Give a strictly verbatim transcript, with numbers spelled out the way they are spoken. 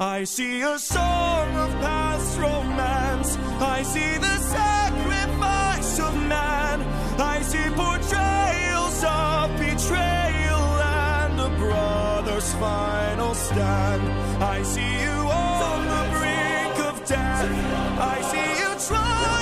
I see a song of past romance. I see the sacrifice of man. I see portrayals of betrayal and a brother's final stand. I see you on the brink of death. I see you try